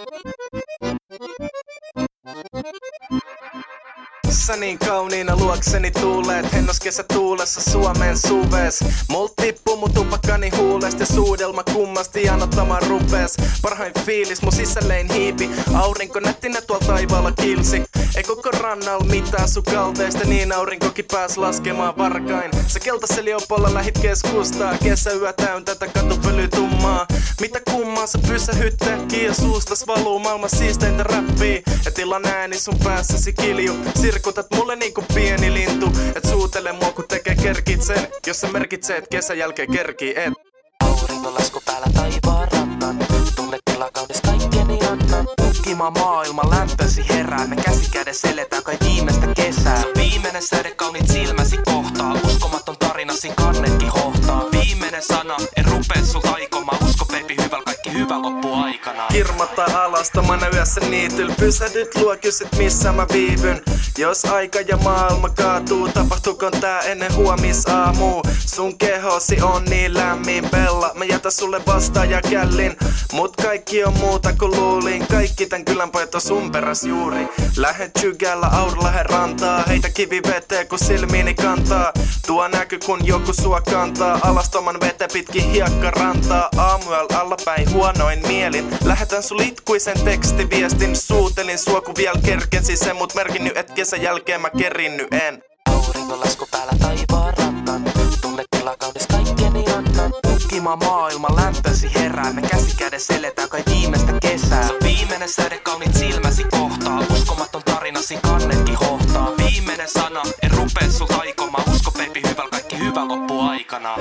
Sä niin kauniina luokseni tuuleet, hennos kesä tuulessa Suomen suves. Mult tippuu mun tupakkani huulesta ja suudelma kummasti janottamaan rupes. Parhain fiilis mun sisällein hiipi, aurinko nättinä tuolla taivaalla kilsi. Ei koko rannalla mitään sun kalteista, niin aurinkokin pääs laskemaan varkain. Sä keltaisella jopolla lähit keskustaa, kesäyö täyn tätä katupölytummaa. Mitä kummaa sä pysähyttääkin ja suustas valuu maailman siisteintä räppiä. Ja tilan ääni sun päässäsi kilju, sirkutat mulle niinku pieni lintu. Et suutele mua kun tekee kerkit sen, jos sä merkitsee et kesän jälkeen kerkii et. Aurinkolasku päällä taivaan rannan, tunnetila kaunis kaikkeni annan. Tukkima maailma lämpösi herää, me käsi kädessä eletään kai viimeistä kesää. Se on viimeinen säde kauniit silmäsi kohtaa, uskomaton tarinasi kannetkin hohtaa. Viimeinen sana, en rupee sul taikomaan, usko baby hyvällä kaikki hyvä loppu aikanaan. Kirmottaa alastomana yössä niityl, pysähdyt luo kysyt missä mä viivyn. Jos aika ja maailma kaatuu, tapahtuukon tää ennen huomisaamua. Sun kehosi on niin lämmin bella, mä jätän sulle vastaan ja källin. Mut kaikki on muuta kuin luulin, kaikki tän kylän pojat on sun peräs juuri. Lähden Tjygällä Aurlahen rantaa, heitä kivi veteen kun silmiini kantaa. Tuo näky kun joku sua kantaa, alastoman vete pitkin hiekkarantaa. Aamuel allapäin huonoin mielin, lähetän sul itkuisen tekstiviestin. Suutelin sua kun viel kerkensi sen, mut merkinny et kesän jälkeen mä kerinny en. Aurinkolasku päällä taivaan rannan, tunnetila kaunis kaikkeni annan. Tukkima maailma lämpösi herää, me käsi kädessä eletään kai viimeistä kesää. Se on viimeinen säde kauniit silmäsi kohtaa, uskomaton tarinasi kannetkin hohtaa. Viimeinen sana, en rupee sul taikomaan, usko baby hyvällä kaikki hyvä loppu aikanaan.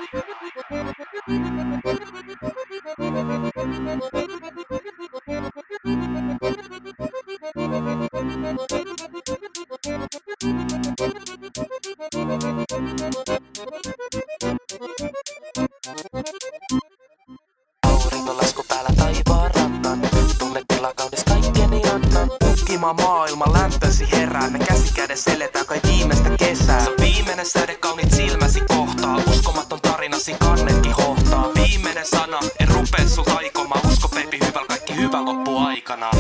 Aurinkolasku päällä taivaan rannan, tunnetila kaunis kaikkeni annan. Tukkima maailma lämpösi herää, me käsi kädessä eletään kai viimeistä kesää. Se on viimeinen säde kauniit silmäsi kohtaa, uskomaton tarinasi kannetkin hohtaa. Viimeinen sana, en rupee sul taikomaan, usko baby hyvällä kaikki hyvä loppu aikanaan.